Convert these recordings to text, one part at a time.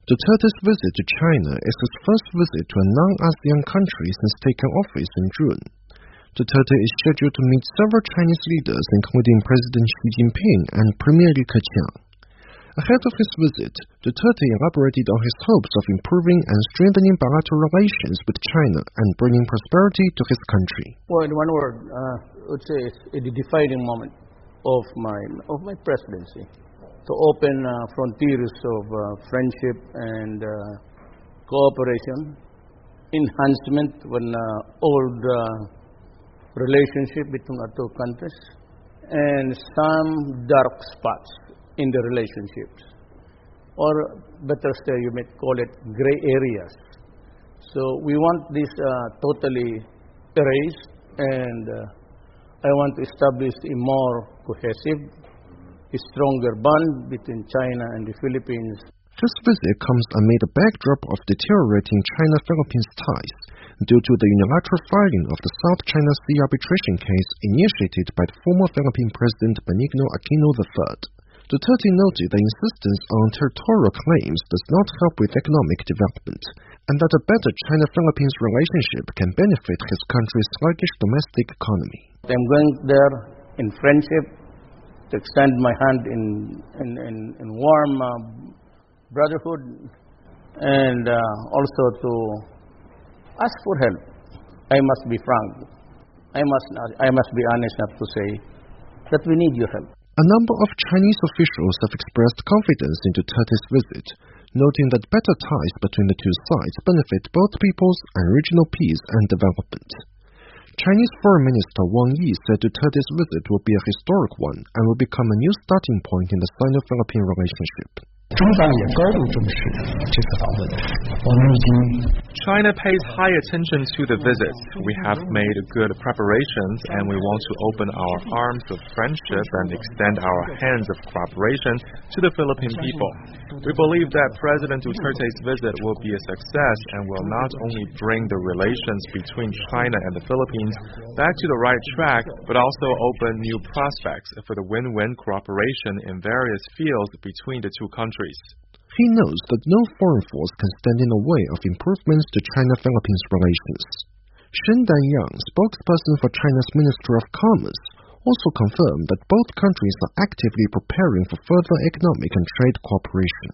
Duterte's visit to China is his first visit to a non-ASEAN country since taking office in June. Duterte is scheduled to meet several Chinese leaders, including President Xi Jinping and Premier Li Keqiang. Ahead of his visit, Duterte elaborated on his hopes of improving and strengthening bilateral relations with China and bringing prosperity to his country. Well, in one word, I would say it's a defining moment of my presidency. To open frontiers of friendship and cooperation, enhancement of an old relationship between our two countries, and some dark spots in the relationships, or better still, you may call it gray areas. So we want this totally erased, and I want to establish a more cohesive, a stronger bond between China and the Philippines. This visit comes amid a backdrop of deteriorating China-Philippines ties due to the unilateral filing of the South China Sea arbitration case initiated by the former Philippine President Benigno Aquino III. Duterte noted the insistence on territorial claims does not help with economic development, and that a better China-Philippines relationship can benefit his country's sluggish domestic economy. I'm going there in friendship, to extend my hand in warm brotherhood, and also to ask for help. I must be frank. I must be honest enough to say that we need your help. A number of Chinese officials have expressed confidence in Duterte's visit, noting that better ties between the two sides benefit both peoples and regional peace and development. Chinese Foreign Minister Wang Yi said Duterte's visit will be a historic one and will become a new starting point in the Sino-Philippine relationship. China pays high attention to the visit. We have made good preparations and we want to open our arms of friendship and extend our hands of cooperation to the Philippine people. We believe that President Duterte's visit will be a success and will not only bring the relations between China and the Philippines back to the right track, but also open new prospects for the win-win cooperation in various fields between the two countries. He knows that no foreign force can stand in the way of improvements to China-Philippines relations. Shen Danyang, spokesperson for China's Ministry of Commerce, also confirmed that both countries are actively preparing for further economic and trade cooperation.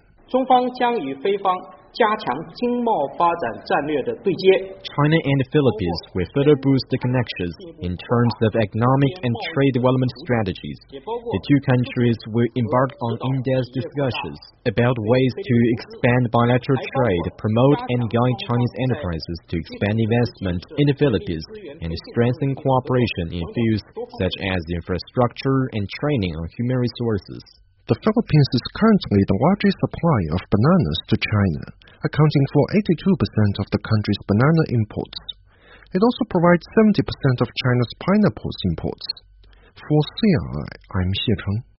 China and the Philippines will further boost the connections in terms of economic and trade development strategies. The two countries will embark on in-depth discussions about ways to expand bilateral trade, promote and guide Chinese enterprises to expand investment in the Philippines, and strengthen cooperation in fields such as infrastructure and training on human resources. The Philippines is currently the largest supplier of bananas to China, accounting for 82% of the country's banana imports. It also provides 70% of China's pineapple imports. For CRI, I'm Xie Cheng.